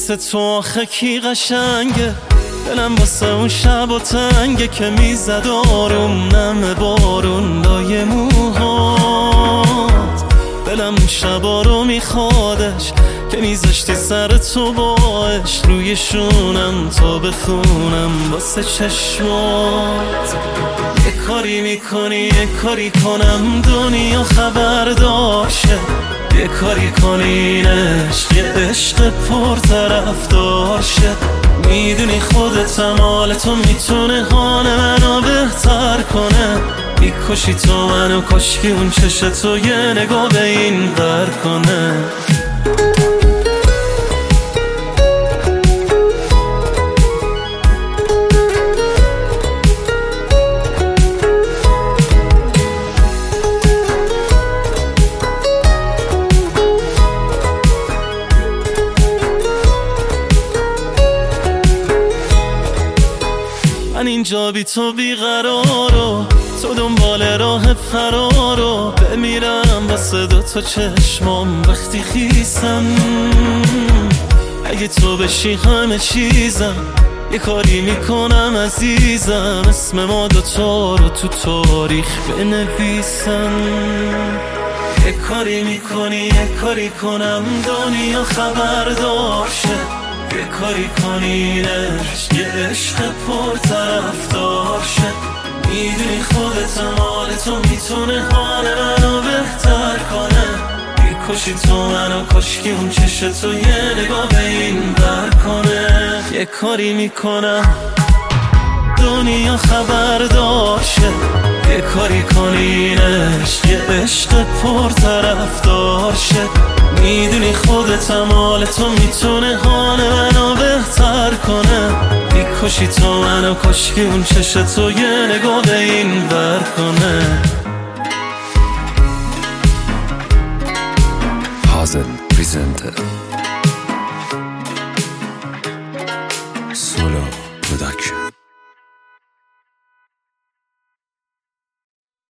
مثل تو آخه کی قشنگه؟ دلم واسه اون شب و تنگه که میزد آروم نم بارون لای موهات. دلم اون شبا رو میخوادش که میذاشتی سر تو باش روی شونم تا بخونم واسه چشمات. یه کاری میکنی یه کاری کنم دنیا خبردار شه، یه کاری کنی این عشق یه عشق پرطرفدار شه. میدونی خودتم حال تو میتونه حال منو بهتر کنه. میکشی تو منو کشکی اون چشم تو یه نگاه به این ور کنه. من اینجا بی تو بیقرارو، تو دنبال راه فرارو. بمیرم واسه دوتا چشمام وقتی خیسم. اگه تو بشی همه چیزم، یه کاری میکنم عزیزم اسم ما دوتا رو تو تاریخ بنویسم. یه کاری میکنی یه کاری کنم دنیا خبردار شه، یه کاری کنی این عشق یه عشق پرطرفدار شه. میدونی خودتم حال تو میتونه حال منو بهتر کنه. میکشی تو منو کشکی اون چشم تو یه نگاه به این ور کنه. یه کاری میکنم دنیا خبردار شه، یه کاری کنی این عشق یه عشق پرطرفدار شه. میدونی خودتم حال تو میتونه حال منو بهتر کنه. میکشی تو منو کشکی اون چشم تو یه نگاه به این ور کنه. Hazen presented